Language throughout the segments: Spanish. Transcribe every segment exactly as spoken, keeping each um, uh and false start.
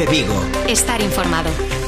COPE Vigo. Estar informado.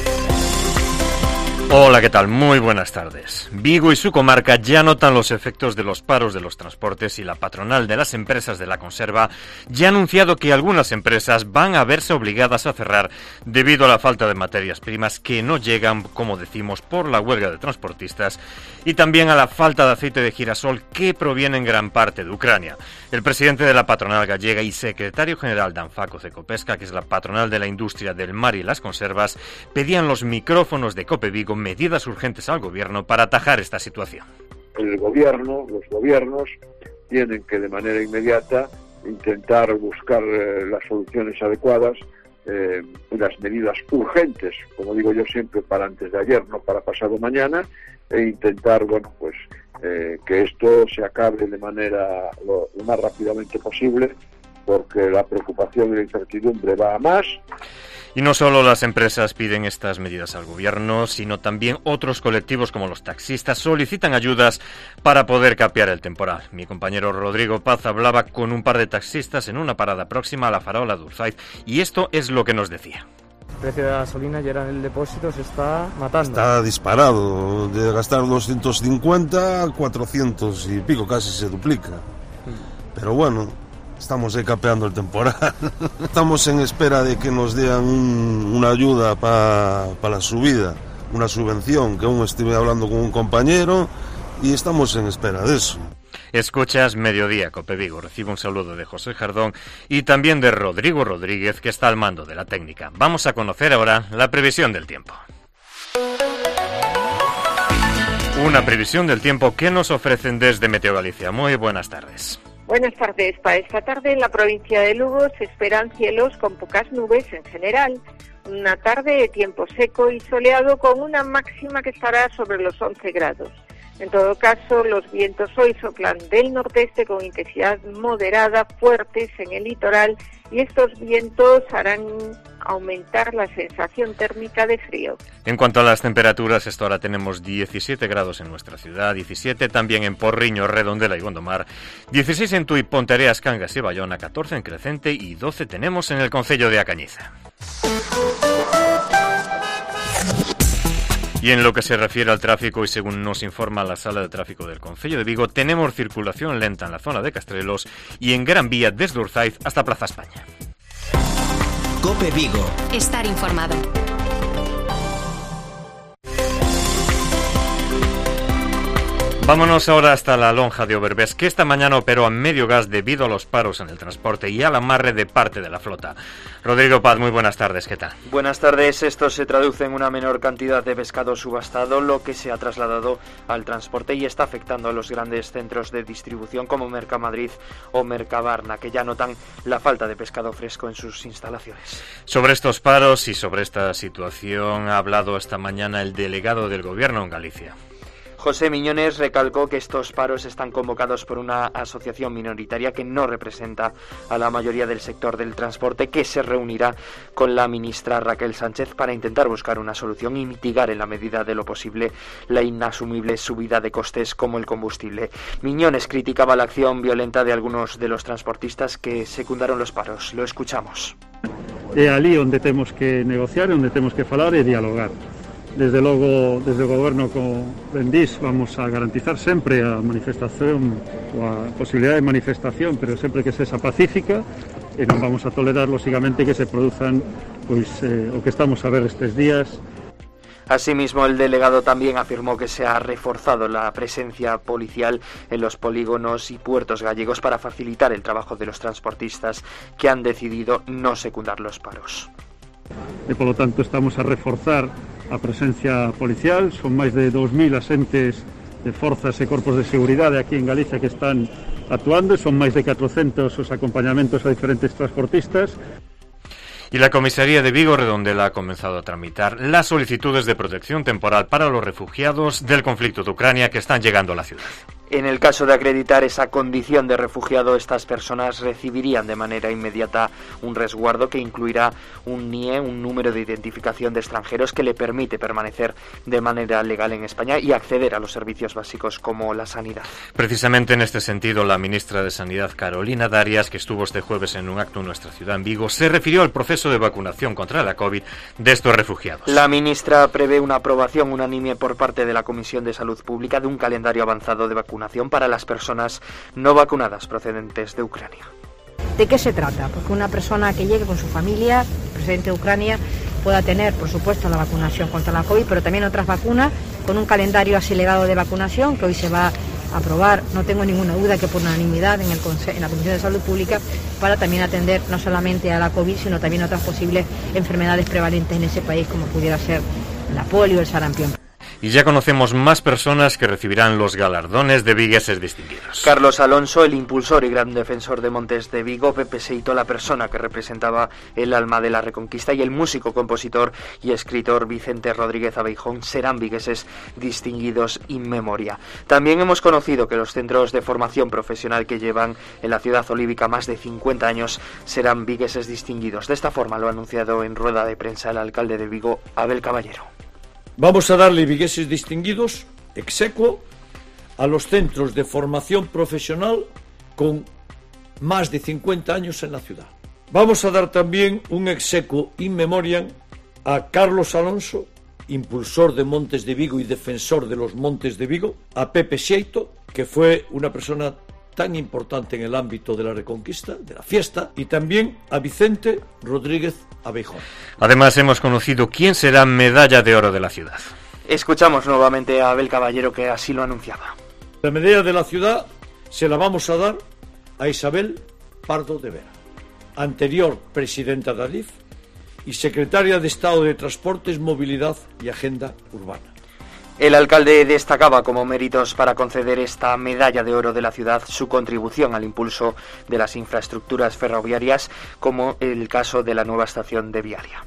Hola, ¿qué tal? Muy buenas tardes. Vigo y su comarca ya notan los efectos de los paros de los transportes y la patronal de las empresas de la conserva ya ha anunciado que algunas empresas van a verse obligadas a cerrar debido a la falta de materias primas que no llegan, como decimos, por la huelga de transportistas y también a la falta de aceite de girasol que proviene en gran parte de Ucrania. El presidente de la patronal gallega y secretario general de ANFACO Cecopesca, que es la patronal de la industria del mar y las conservas, pedían los micrófonos de COPE Vigo medidas urgentes al gobierno para atajar esta situación. El gobierno, los gobiernos, tienen que de manera inmediata intentar buscar eh, las soluciones adecuadas, eh, las medidas urgentes, como digo yo siempre, para antes de ayer, no para pasado mañana, e intentar, bueno, pues eh, que esto se acabe de manera lo, lo más rápidamente posible, porque la preocupación y la incertidumbre va a más. Y no solo las empresas piden estas medidas al gobierno, sino también otros colectivos como los taxistas solicitan ayudas para poder capear el temporal. Mi compañero Rodrigo Paz hablaba con un par de taxistas en una parada próxima a la farola de Urzaiz y esto es lo que nos decía. El precio de la gasolina y ahora en el depósito se está matando. Está disparado, de gastar doscientos cincuenta a cuatrocientos y pico, casi se duplica. Pero bueno, estamos ahí capeando el temporal. Estamos en espera de que nos den un, una ayuda para pa la subida, una subvención, que aún estuve hablando con un compañero y estamos en espera de eso. Escuchas Mediodía, COPE Vigo. Recibo un saludo de José Jardón y también de Rodrigo Rodríguez, que está al mando de la técnica. Vamos a conocer ahora la previsión del tiempo. Una previsión del tiempo que nos ofrecen desde Meteo Galicia. Muy buenas tardes. Buenas tardes. Para esta tarde en la provincia de Lugo se esperan cielos con pocas nubes en general. Una tarde de tiempo seco y soleado con una máxima que estará sobre los once grados. En todo caso, los vientos hoy soplan del nordeste con intensidad moderada, fuertes en el litoral, y estos vientos harán aumentar la sensación térmica de frío. En cuanto a las temperaturas, esto ahora tenemos diecisiete grados en nuestra ciudad, diecisiete también en Porriño, Redondela y Gondomar, dieciséis en Tui, Ponteareas, Cangas y Bayona, catorce en Crecente y doce tenemos en el concello de A Cañiza. Y en lo que se refiere al tráfico, y según nos informa la Sala de Tráfico del Concello de Vigo, tenemos circulación lenta en la zona de Castrelos y en Gran Vía desde Urzaiz hasta Plaza España. COPE Vigo. Estar informado. Vámonos ahora hasta la lonja de Overbés, que esta mañana operó a medio gas debido a los paros en el transporte y al amarre de parte de la flota. Rodrigo Paz, muy buenas tardes, ¿qué tal? Buenas tardes. Esto se traduce en una menor cantidad de pescado subastado, lo que se ha trasladado al transporte y está afectando a los grandes centros de distribución como Mercamadrid o Mercabarna, que ya notan la falta de pescado fresco en sus instalaciones. Sobre estos paros y sobre esta situación ha hablado esta mañana el delegado del Gobierno en Galicia. José Miñones recalcó que estos paros están convocados por una asociación minoritaria que no representa a la mayoría del sector del transporte, que se reunirá con la ministra Raquel Sánchez para intentar buscar una solución y mitigar en la medida de lo posible la inasumible subida de costes como el combustible. Miñones criticaba la acción violenta de algunos de los transportistas que secundaron los paros. Lo escuchamos. É ali onde temos que negociar, onde temos que falar e dialogar. Desde logo, desde o Goberno, como ben dis, vamos a garantizar sempre a manifestación, ou a posibilidade de manifestación, pero sempre que sexa pacífica, e non vamos a tolerar, lógicamente, que se produzan pois, eh, o que estamos a ver estes días. Asimismo, el delegado también afirmó que se ha reforzado la presencia policial en los polígonos y puertos gallegos para facilitar el trabajo de los transportistas que han decidido no secundar los paros. E, polo tanto, estamos a reforzar a presencia policial. Son máis de dos mil asentes de forzas e corpos de seguridade aquí en Galicia que están actuando. Son máis de catrocentos os acompañamentos a diferentes transportistas. Y la comisaría de Vigo Redondela ha comenzado a tramitar las solicitudes de protección temporal para los refugiados del conflicto de Ucrania que están llegando a la ciudad. En el caso de acreditar esa condición de refugiado, estas personas recibirían de manera inmediata un resguardo que incluirá un N I E, un número de identificación de extranjeros que le permite permanecer de manera legal en España y acceder a los servicios básicos como la sanidad. Precisamente en este sentido, la ministra de Sanidad, Carolina Darias, que estuvo este jueves en un acto en nuestra ciudad, en Vigo, se refirió al proceso de vacunación contra la COVID de estos refugiados. La ministra prevé una aprobación unánime por parte de la Comisión de Salud Pública de un calendario avanzado de vacunación para las personas no vacunadas procedentes de Ucrania. ¿De qué se trata? Porque una persona que llegue con su familia procedente de Ucrania pueda tener, por supuesto, la vacunación contra la COVID, pero también otras vacunas con un calendario acelerado de vacunación que hoy se va a aprobar, no tengo ninguna duda que por unanimidad en, el en la Comisión de Salud Pública, para también atender no solamente a la COVID, sino también a otras posibles enfermedades prevalentes en ese país, como pudiera ser la polio o el sarampión. Y ya conocemos más personas que recibirán los galardones de vigueses distinguidos. Carlos Alonso, el impulsor y gran defensor de Montes de Vigo, Pepe Seito, la persona que representaba el alma de la Reconquista, y el músico, compositor y escritor Vicente Rodríguez Abeijón serán vigueses distinguidos in memoria. También hemos conocido que los centros de formación profesional que llevan en la ciudad olívica más de cincuenta años serán vigueses distinguidos. De esta forma lo ha anunciado en rueda de prensa el alcalde de Vigo, Abel Caballero. Vamos a darle vigueses distinguidos, exequo, a los centros de formación profesional con más de cincuenta años en la ciudad. Vamos a dar también un exequo in memoriam a Carlos Alonso, impulsor de Montes de Vigo y defensor de los Montes de Vigo, a Pepe Seito, que fue una persona tan importante en el ámbito de la Reconquista, de la fiesta, y también a Vicente Rodríguez Abeijón. Además, hemos conocido quién será medalla de oro de la ciudad. Escuchamos nuevamente a Abel Caballero, que así lo anunciaba. La medalla de la ciudad se la vamos a dar a Isabel Pardo de Vera, anterior presidenta de Adif y secretaria de Estado de Transportes, Movilidad y Agenda Urbana. El alcalde destacaba como méritos para conceder esta medalla de oro de la ciudad su contribución al impulso de las infraestructuras ferroviarias, como el caso de la nueva estación de Viaria.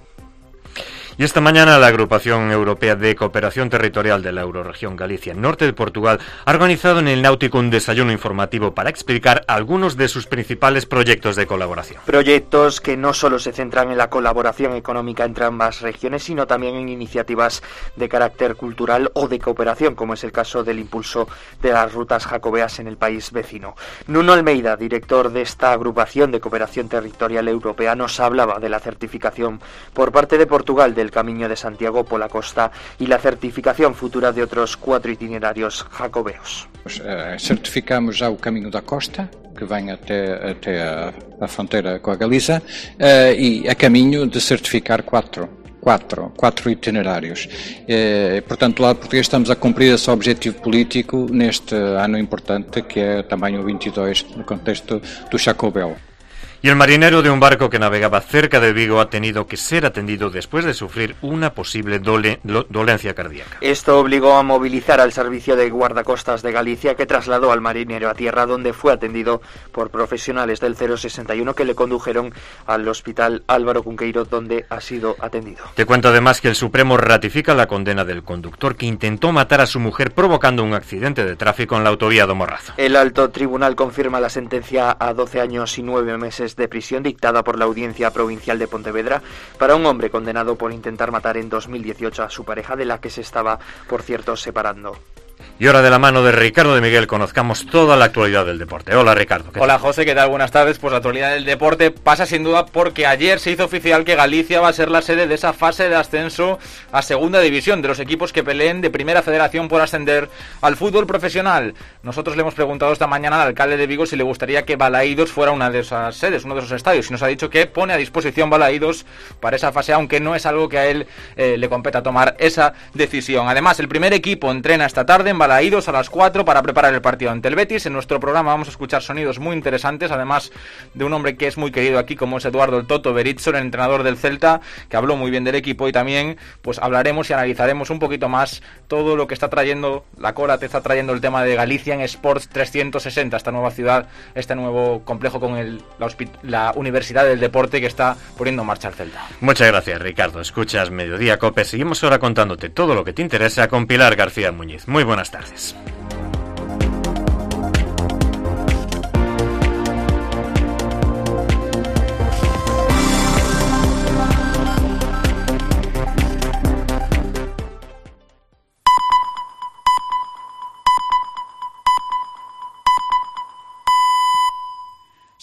Y esta mañana la Agrupación Europea de Cooperación Territorial de la Eurorregión Galicia, norte de Portugal, ha organizado en el Náutico un desayuno informativo para explicar algunos de sus principales proyectos de colaboración. Proyectos que no solo se centran en la colaboración económica entre ambas regiones, sino también en iniciativas de carácter cultural o de cooperación, como es el caso del impulso de las rutas jacobeas en el país vecino. Nuno Almeida, director de esta Agrupación de Cooperación Territorial Europea, nos hablaba de la certificación por parte de Portugal del Camino de Santiago por la costa y la certificación futura de otros cuatro itinerarios jacobeos. Uh, certificamos já o caminho da costa, que vem até, até a, a fronteira com a Galiza, uh, e a caminho de certificar quatro. Quatro, quatro itinerários. E, portanto, lá português estamos a cumprir esse objetivo político neste ano importante, que é também o vinte e dois, no contexto do Xacobeo. Y el marinero de un barco que navegaba cerca de Vigo ha tenido que ser atendido después de sufrir una posible dole, lo, dolencia cardíaca. Esto obligó a movilizar al servicio de guardacostas de Galicia, que trasladó al marinero a tierra, donde fue atendido por profesionales del cero sesenta y uno que le condujeron al hospital Álvaro Cunqueiro, donde ha sido atendido. Te cuento además que el Supremo ratifica la condena del conductor que intentó matar a su mujer provocando un accidente de tráfico en la autovía do Morrazo. El alto tribunal confirma la sentencia a doce años y nueve meses de prisión dictada por la Audiencia Provincial de Pontevedra para un hombre condenado por intentar matar en dos mil dieciocho a su pareja, de la que se estaba, por cierto, separando. Y ahora, de la mano de Ricardo de Miguel, conozcamos toda la actualidad del deporte. Hola, Ricardo. Hola, José, ¿qué tal? Buenas tardes. Pues la actualidad del deporte pasa sin duda porque ayer se hizo oficial que Galicia va a ser la sede de esa fase de ascenso a segunda división, de los equipos que peleen de primera federación por ascender al fútbol profesional. Nosotros le hemos preguntado esta mañana al alcalde de Vigo si le gustaría que Balaídos fuera una de esas sedes, uno de esos estadios, y nos ha dicho que pone a disposición Balaídos para esa fase, aunque no es algo que a él eh, le competa tomar esa decisión. Además, el primer equipo entrena esta tarde en Balaídos a las cuatro para preparar el partido ante el Betis. En nuestro programa vamos a escuchar sonidos muy interesantes, además de un hombre que es muy querido aquí, como es Eduardo el Toto Berizzo, el entrenador del Celta, que habló muy bien del equipo, y también pues hablaremos y analizaremos un poquito más todo lo que está trayendo la Cora, te está trayendo el tema de Galicia en Sports trescientos sesenta, esta nueva ciudad, este nuevo complejo con el, la, la Universidad del Deporte que está poniendo en marcha el Celta. Muchas gracias, Ricardo. Escuchas Mediodía Cope. Seguimos ahora contándote todo lo que te interesa con Pilar García Muñiz. Muy buenas tardes.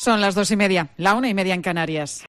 Son las dos y media, la una y media en Canarias.